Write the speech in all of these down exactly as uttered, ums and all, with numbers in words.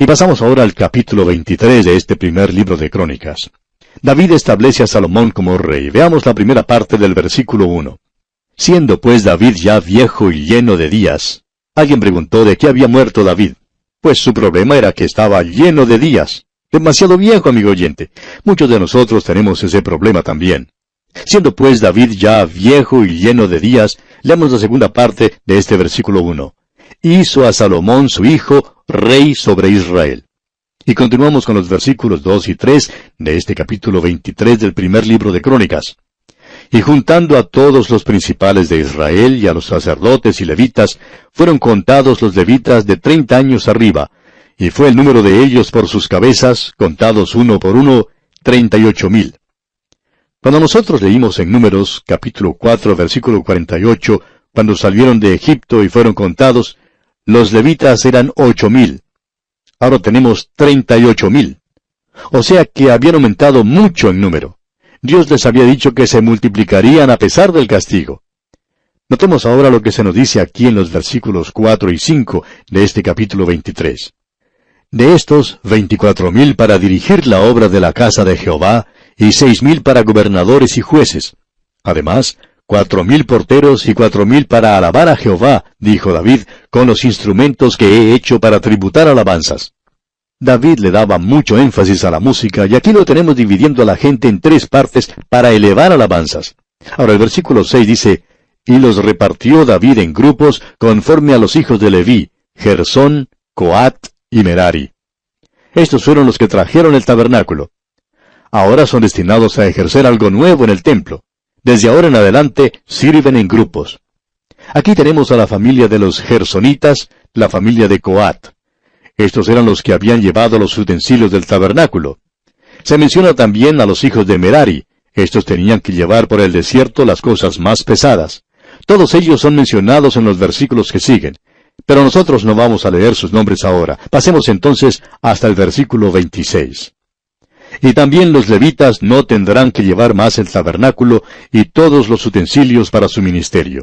pasamos ahora al capítulo veintitrés de este primer libro de Crónicas. David establece a Salomón como rey. Veamos la primera parte del versículo uno. Siendo pues David ya viejo y lleno de días. Alguien preguntó de qué había muerto David. Pues su problema era que estaba lleno de días. Demasiado viejo, amigo oyente. Muchos de nosotros tenemos ese problema también. Siendo pues David ya viejo y lleno de días, leamos la segunda parte de este versículo uno. Hizo a Salomón su hijo rey sobre Israel. Y continuamos con los versículos dos y tres de este capítulo veintitrés del primer libro de Crónicas. Y juntando a todos los principales de Israel y a los sacerdotes y levitas, fueron contados los levitas de treinta años arriba, y fue el número de ellos por sus cabezas, contados uno por uno, treinta y ocho mil. Cuando nosotros leímos en Números, capítulo cuatro, versículo cuarenta y ocho, cuando salieron de Egipto y fueron contados, los levitas eran ocho mil. Ahora tenemos treinta y ocho mil. O sea que habían aumentado mucho en número. Dios les había dicho que se multiplicarían a pesar del castigo. Notemos ahora lo que se nos dice aquí en los versículos cuatro y cinco de este capítulo veintitrés. De estos, veinticuatro mil para dirigir la obra de la casa de Jehová, y seis mil para gobernadores y jueces. Además, cuatro mil porteros y cuatro mil para alabar a Jehová, dijo David, con los instrumentos que he hecho para tributar alabanzas. David le daba mucho énfasis a la música, y aquí lo tenemos dividiendo a la gente en tres partes para elevar alabanzas. Ahora el versículo seis dice, y los repartió David en grupos conforme a los hijos de Leví, Gersón, Coat y Merari. Estos fueron los que trajeron el tabernáculo. Ahora son destinados a ejercer algo nuevo en el templo. Desde ahora en adelante sirven en grupos. Aquí tenemos a la familia de los gersonitas, la familia de Coat. Estos eran los que habían llevado los utensilios del tabernáculo. Se menciona también a los hijos de Merari. Estos tenían que llevar por el desierto las cosas más pesadas. Todos ellos son mencionados en los versículos que siguen. Pero nosotros no vamos a leer sus nombres ahora. Pasemos entonces hasta el versículo veintiséis. Y también los levitas no tendrán que llevar más el tabernáculo y todos los utensilios para su ministerio.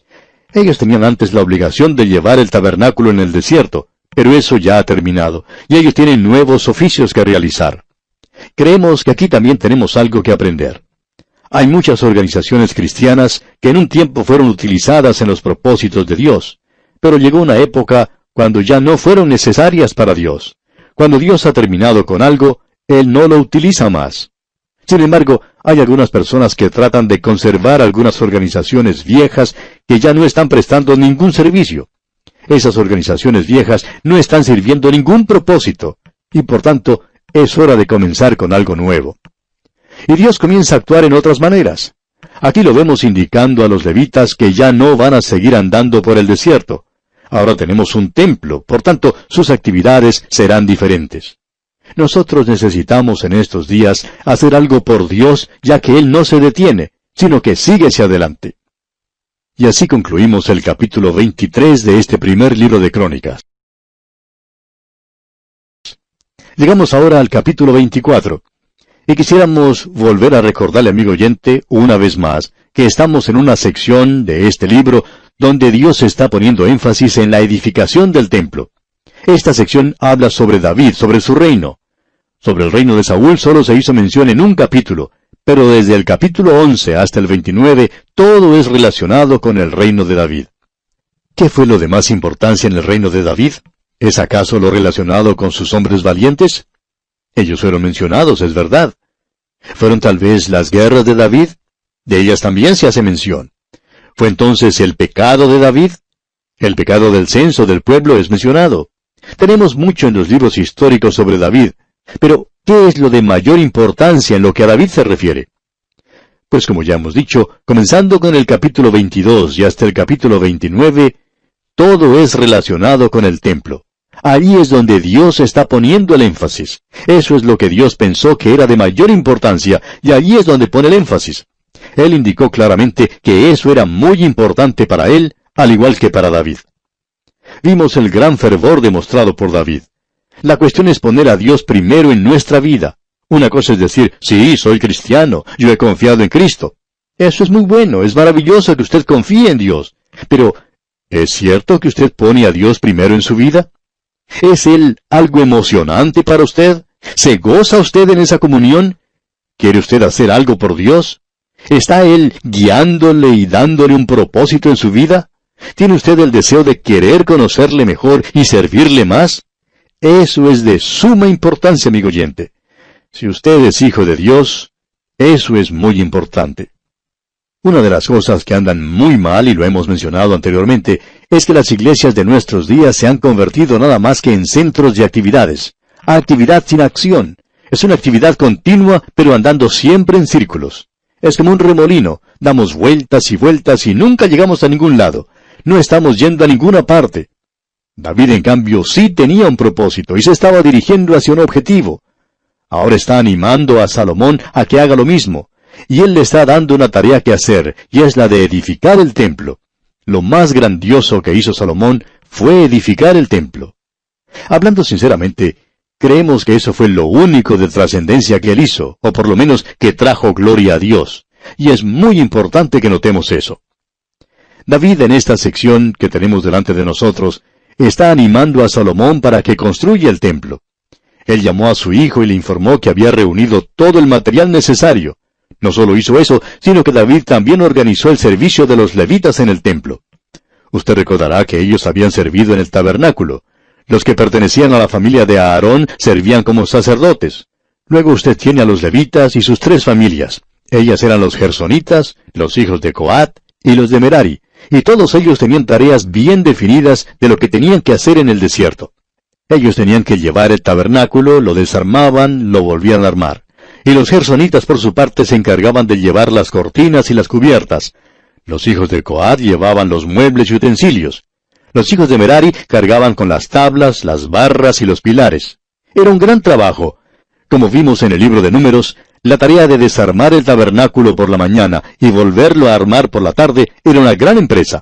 Ellos tenían antes la obligación de llevar el tabernáculo en el desierto, pero eso ya ha terminado, y ellos tienen nuevos oficios que realizar. Creemos que aquí también tenemos algo que aprender. Hay muchas organizaciones cristianas que en un tiempo fueron utilizadas en los propósitos de Dios, pero llegó una época cuando ya no fueron necesarias para Dios. Cuando Dios ha terminado con algo, Él no lo utiliza más. Sin embargo, hay algunas personas que tratan de conservar algunas organizaciones viejas que ya no están prestando ningún servicio. Esas organizaciones viejas no están sirviendo ningún propósito, y por tanto, es hora de comenzar con algo nuevo. Y Dios comienza a actuar en otras maneras. Aquí lo vemos indicando a los levitas que ya no van a seguir andando por el desierto. Ahora tenemos un templo, por tanto, sus actividades serán diferentes. Nosotros necesitamos en estos días hacer algo por Dios, ya que Él no se detiene, sino que sigue hacia adelante. Y así concluimos el capítulo veintitrés de este primer libro de Crónicas. Llegamos ahora al capítulo veinticuatro. Y quisiéramos volver a recordarle, amigo oyente, una vez más, que estamos en una sección de este libro donde Dios está poniendo énfasis en la edificación del templo. Esta sección habla sobre David, sobre su reino. Sobre el reino de Saúl solo se hizo mención en un capítulo, pero desde el capítulo once hasta el veintinueve, todo es relacionado con el reino de David. ¿Qué fue lo de más importancia en el reino de David? ¿Es acaso lo relacionado con sus hombres valientes? Ellos fueron mencionados, es verdad. ¿Fueron tal vez las guerras de David? De ellas también se hace mención. ¿Fue entonces el pecado de David? El pecado del censo del pueblo es mencionado. Tenemos mucho en los libros históricos sobre David, pero ¿qué es lo de mayor importancia en lo que a David se refiere? Pues como ya hemos dicho, comenzando con el capítulo veintidós y hasta el capítulo veintinueve, todo es relacionado con el templo. Ahí es donde Dios está poniendo el énfasis. Eso es lo que Dios pensó que era de mayor importancia, y allí es donde pone el énfasis. Él indicó claramente que eso era muy importante para él, al igual que para David. Vimos el gran fervor demostrado por David. La cuestión es poner a Dios primero en nuestra vida. Una cosa es decir, sí, soy cristiano, yo he confiado en Cristo. Eso es muy bueno, es maravilloso que usted confíe en Dios. Pero, ¿es cierto que usted pone a Dios primero en su vida? ¿Es Él algo emocionante para usted? ¿Se goza usted en esa comunión? ¿Quiere usted hacer algo por Dios? ¿Está Él guiándole y dándole un propósito en su vida? ¿Tiene usted el deseo de querer conocerle mejor y servirle más? Eso es de suma importancia, amigo oyente. Si usted es hijo de Dios, eso es muy importante. Una de las cosas que andan muy mal, y lo hemos mencionado anteriormente, es que las iglesias de nuestros días se han convertido nada más que en centros de actividades. Actividad sin acción. Es una actividad continua, pero andando siempre en círculos. Es como un remolino. Damos vueltas y vueltas y nunca llegamos a ningún lado. No estamos yendo a ninguna parte. David, en cambio, sí tenía un propósito y se estaba dirigiendo hacia un objetivo. Ahora está animando a Salomón a que haga lo mismo. Y él le está dando una tarea que hacer, y es la de edificar el templo. Lo más grandioso que hizo Salomón fue edificar el templo. Hablando sinceramente, creemos que eso fue lo único de trascendencia que él hizo, o por lo menos que trajo gloria a Dios. Y es muy importante que notemos eso. David, en esta sección que tenemos delante de nosotros, está animando a Salomón para que construya el templo. Él llamó a su hijo y le informó que había reunido todo el material necesario. No solo hizo eso, sino que David también organizó el servicio de los levitas en el templo. Usted recordará que ellos habían servido en el tabernáculo. Los que pertenecían a la familia de Aarón servían como sacerdotes. Luego usted tiene a los levitas y sus tres familias. Ellas eran los gersonitas, los hijos de Coat y los de Merari, y todos ellos tenían tareas bien definidas de lo que tenían que hacer en el desierto. Ellos tenían que llevar el tabernáculo, lo desarmaban, lo volvían a armar. Y los gersonitas por su parte se encargaban de llevar las cortinas y las cubiertas. Los hijos de Coat llevaban los muebles y utensilios. Los hijos de Merari cargaban con las tablas, las barras y los pilares. Era un gran trabajo. Como vimos en el libro de Números, la tarea de desarmar el tabernáculo por la mañana y volverlo a armar por la tarde era una gran empresa.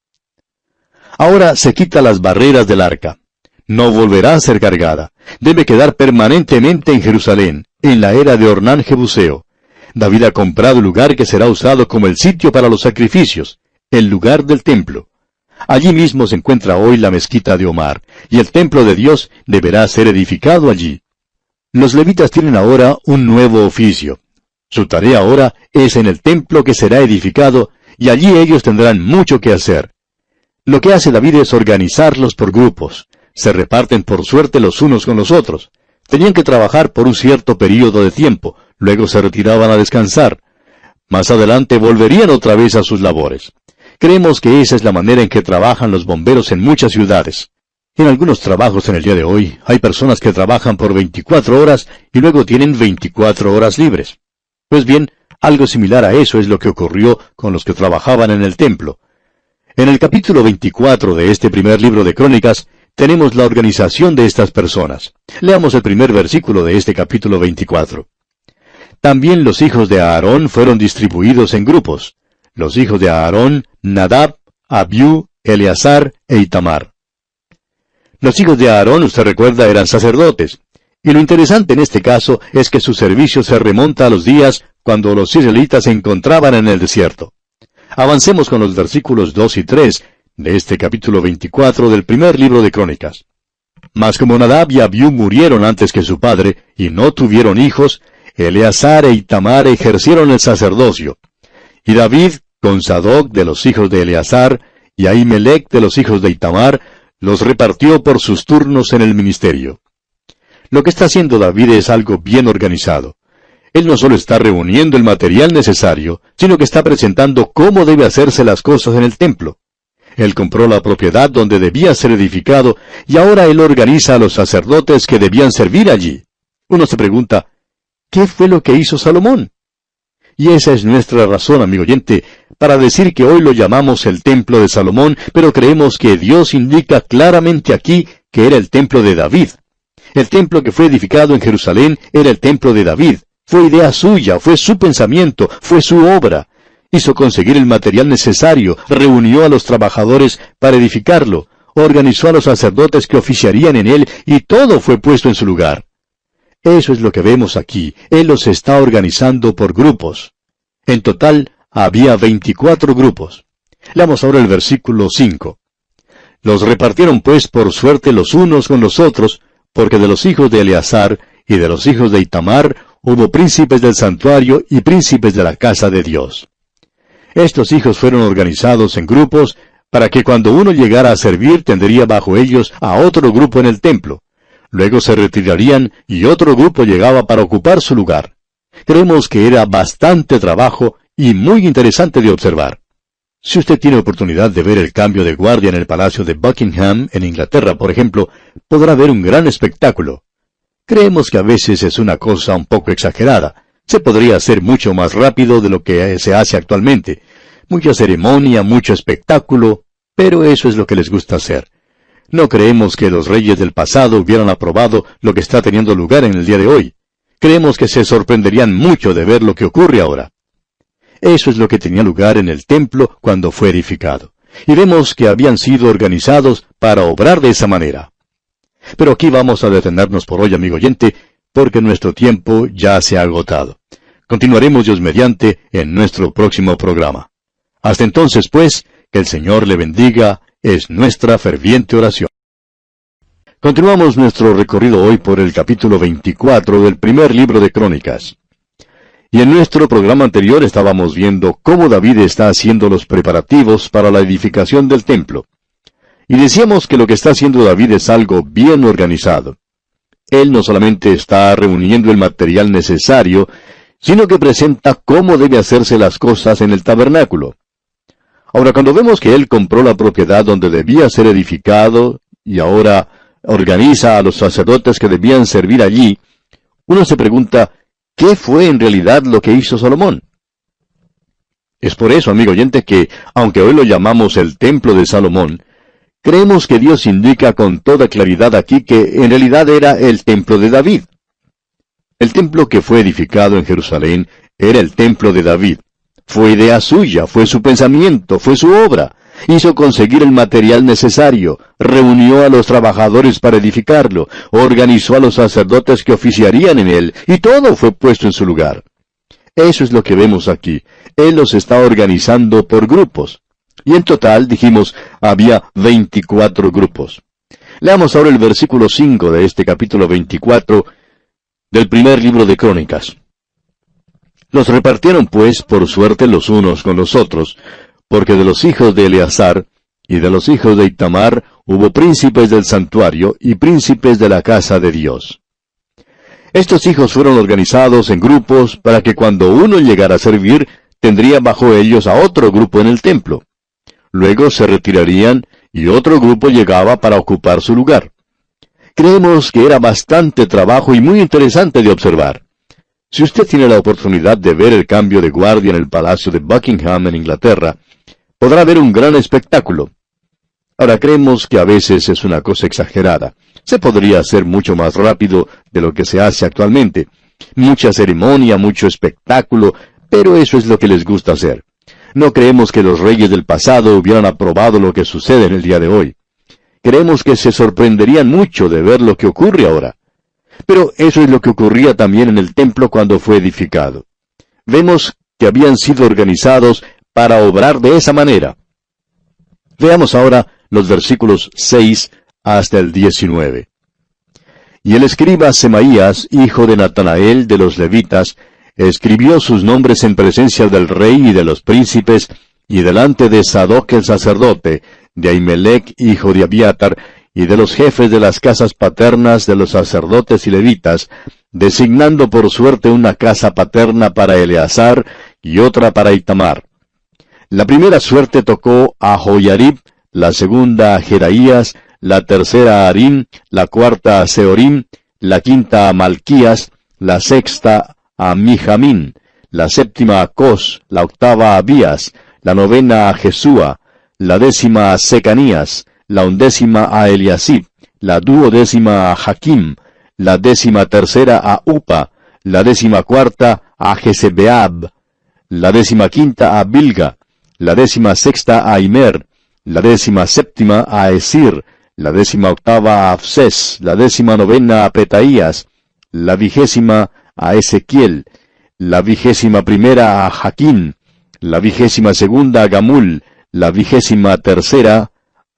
Ahora se quita las barreras del arca. No volverá a ser cargada. Debe quedar permanentemente en Jerusalén, en la era de Ornán Jebuseo. David ha comprado el lugar que será usado como el sitio para los sacrificios, el lugar del templo. Allí mismo se encuentra hoy la mezquita de Omar, y el templo de Dios deberá ser edificado allí. Los levitas tienen ahora un nuevo oficio. Su tarea ahora es en el templo que será edificado, y allí ellos tendrán mucho que hacer. Lo que hace David es organizarlos por grupos. Se reparten por suerte los unos con los otros. Tenían que trabajar por un cierto período de tiempo, luego se retiraban a descansar. Más adelante volverían otra vez a sus labores. Creemos que esa es la manera en que trabajan los bomberos en muchas ciudades. En algunos trabajos en el día de hoy, hay personas que trabajan por veinticuatro horas y luego tienen veinticuatro horas libres. Pues bien, algo similar a eso es lo que ocurrió con los que trabajaban en el templo. En el capítulo veinticuatro de este primer libro de Crónicas, tenemos la organización de estas personas. Leamos el primer versículo de este capítulo veinticuatro. También los hijos de Aarón fueron distribuidos en grupos. Los hijos de Aarón, Nadab, Abiú, Eleazar e Itamar. Los hijos de Aarón, usted recuerda, eran sacerdotes. Y lo interesante en este caso es que su servicio se remonta a los días cuando los israelitas se encontraban en el desierto. Avancemos con los versículos dos y tres de este capítulo veinticuatro del primer libro de Crónicas. Mas como Nadab y Abiú murieron antes que su padre, y no tuvieron hijos, Eleazar e Itamar ejercieron el sacerdocio. Y David, con Sadoc de los hijos de Eleazar, y Ahimelech de los hijos de Itamar, los repartió por sus turnos en el ministerio. Lo que está haciendo David es algo bien organizado. Él no solo está reuniendo el material necesario, sino que está presentando cómo debe hacerse las cosas en el templo. Él compró la propiedad donde debía ser edificado, y ahora él organiza a los sacerdotes que debían servir allí. Uno se pregunta, ¿qué fue lo que hizo Salomón? Y esa es nuestra razón, amigo oyente, para decir que hoy lo llamamos el templo de Salomón, pero creemos que Dios indica claramente aquí que era el templo de David. El templo que fue edificado en Jerusalén era el templo de David. Fue idea suya, fue su pensamiento, fue su obra. Hizo conseguir el material necesario, reunió a los trabajadores para edificarlo, organizó a los sacerdotes que oficiarían en él, y todo fue puesto en su lugar. Eso es lo que vemos aquí. Él los está organizando por grupos. En total, había veinticuatro grupos. Leamos ahora el versículo cinco. Los repartieron pues por suerte los unos con los otros, porque de los hijos de Eleazar y de los hijos de Itamar hubo príncipes del santuario y príncipes de la casa de Dios. Estos hijos fueron organizados en grupos para que cuando uno llegara a servir tendría bajo ellos a otro grupo en el templo. Luego se retirarían y otro grupo llegaba para ocupar su lugar. Creemos que era bastante trabajo y muy interesante de observar. Si usted tiene oportunidad de ver el cambio de guardia en el Palacio de Buckingham, en Inglaterra, por ejemplo, podrá ver un gran espectáculo. Creemos que a veces es una cosa un poco exagerada. Se podría hacer mucho más rápido de lo que se hace actualmente. Mucha ceremonia, mucho espectáculo, pero eso es lo que les gusta hacer. No creemos que los reyes del pasado hubieran aprobado lo que está teniendo lugar en el día de hoy. Creemos que se sorprenderían mucho de ver lo que ocurre ahora. Eso es lo que tenía lugar en el templo cuando fue edificado. Y vemos que habían sido organizados para obrar de esa manera. Pero aquí vamos a detenernos por hoy, amigo oyente, porque nuestro tiempo ya se ha agotado. Continuaremos, Dios mediante, en nuestro próximo programa. Hasta entonces, pues, que el Señor le bendiga, es nuestra ferviente oración. Continuamos nuestro recorrido hoy por el capítulo veinticuatro del primer libro de Crónicas. Y en nuestro programa anterior estábamos viendo cómo David está haciendo los preparativos para la edificación del templo. Y decíamos que lo que está haciendo David es algo bien organizado. Él no solamente está reuniendo el material necesario, sino que presenta cómo debe hacerse las cosas en el tabernáculo. Ahora, cuando vemos que él compró la propiedad donde debía ser edificado, y ahora organiza a los sacerdotes que debían servir allí, uno se pregunta, ¿qué fue en realidad lo que hizo Salomón? Es por eso, amigo oyente, que, aunque hoy lo llamamos el Templo de Salomón, creemos que Dios indica con toda claridad aquí que en realidad era el Templo de David. El templo que fue edificado en Jerusalén era el Templo de David. Fue idea suya, fue su pensamiento, fue su obra. Hizo conseguir el material necesario, reunió a los trabajadores para edificarlo, organizó a los sacerdotes que oficiarían en él, y todo fue puesto en su lugar. Eso es lo que vemos aquí. Él los está organizando por grupos. Y en total, dijimos, había veinticuatro grupos. Leamos ahora el versículo cinco de este capítulo veinticuatro del primer libro de Crónicas. Los repartieron pues por suerte los unos con los otros, porque de los hijos de Eleazar y de los hijos de Itamar hubo príncipes del santuario y príncipes de la casa de Dios. Estos hijos fueron organizados en grupos para que cuando uno llegara a servir, tendría bajo ellos a otro grupo en el templo. Luego se retirarían y otro grupo llegaba para ocupar su lugar. Creemos que era bastante trabajo y muy interesante de observar. Si usted tiene la oportunidad de ver el cambio de guardia en el Palacio de Buckingham en Inglaterra, podrá ver un gran espectáculo. Ahora creemos que a veces es una cosa exagerada. Se podría hacer mucho más rápido de lo que se hace actualmente. Mucha ceremonia, mucho espectáculo, pero eso es lo que les gusta hacer. No creemos que los reyes del pasado hubieran aprobado lo que sucede en el día de hoy. Creemos que se sorprenderían mucho de ver lo que ocurre ahora. Pero eso es lo que ocurría también en el templo cuando fue edificado. Vemos que habían sido organizados para obrar de esa manera. Veamos ahora los versículos seis hasta el diecinueve. Y el escriba Semaías, hijo de Natanael de los levitas, escribió sus nombres en presencia del rey y de los príncipes, y delante de Sadoc el sacerdote, de Ahimelech, hijo de Abiatar, y de los jefes de las casas paternas de los sacerdotes y levitas, designando por suerte una casa paterna para Eleazar y otra para Itamar. La primera suerte tocó a Joiarib, la segunda a Jeraías, la tercera a Harim, la cuarta a Seorim, la quinta a Malquías, la sexta a Mijamín, la séptima a Cos, la octava a Abías, la novena a Jesúa, la décima a Secanías, la undécima a Eliasib, la duodécima a Jaquim, la décima tercera a Upa, la décima cuarta a Jezebeab, la décima quinta a Bilga, la décima sexta a Imer, la décima séptima a Esir, la décima octava a Afses, la décima novena a Petaías, la vigésima a Ezequiel, la vigésima primera a Jaquín, la vigésima segunda a Gamul, la vigésima tercera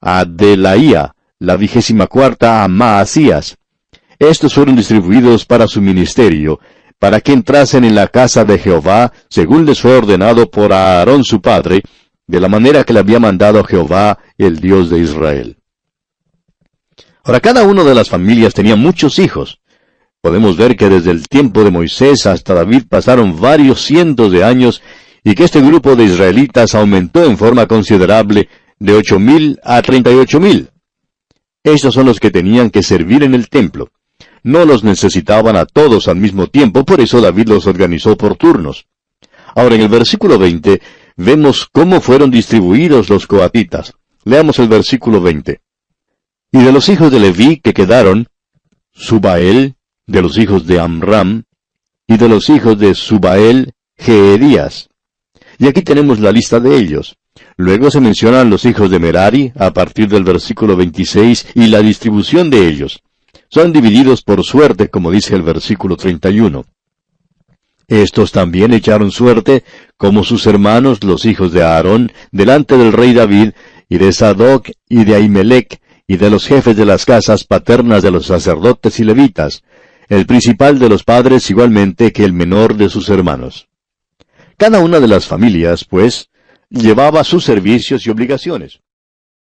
a Delaía, la vigésima cuarta a Maasías. Estos fueron distribuidos para su ministerio, para que entrasen en la casa de Jehová, según les fue ordenado por Aarón su padre, de la manera que le había mandado Jehová, el Dios de Israel. Ahora, cada una de las familias tenía muchos hijos. Podemos ver que desde el tiempo de Moisés hasta David pasaron varios cientos de años, y que este grupo de israelitas aumentó en forma considerable de ocho mil a treinta y ocho mil. Estos son los que tenían que servir en el templo. No los necesitaban a todos al mismo tiempo, por eso David los organizó por turnos. Ahora, en el versículo veinte, vemos cómo fueron distribuidos los coatitas. Leamos el versículo veinte. Y de los hijos de Leví que quedaron, Subael, de los hijos de Amram, y de los hijos de Subael, Jeedías. Y aquí tenemos la lista de ellos. Luego se mencionan los hijos de Merari, a partir del versículo veintiséis, y la distribución de ellos. Son divididos por suerte, como dice el versículo treinta y uno. Estos también echaron suerte, como sus hermanos, los hijos de Aarón, delante del rey David, y de Sadoc, y de Ahimelech, y de los jefes de las casas paternas de los sacerdotes y levitas, el principal de los padres igualmente que el menor de sus hermanos. Cada una de las familias, pues, llevaba sus servicios y obligaciones.